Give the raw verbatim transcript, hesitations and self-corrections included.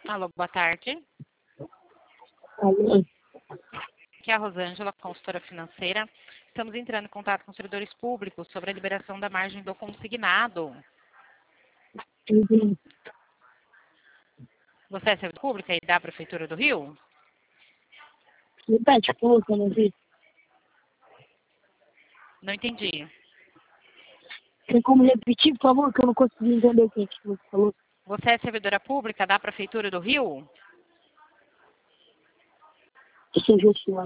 Alô, boa tarde. Alô? Aqui é a Rosângela, consultora financeira. Estamos entrando em contato com os servidores públicos sobre a liberação da margem do consignado. Uhum. Você é servidor público aí da Prefeitura do Rio? Repete, por favor, que eu não vi. Não entendi. Tem como repetir, por favor, que eu não consegui entender o que você falou. Você é servidora pública da Prefeitura do Rio? Eu sou Josué.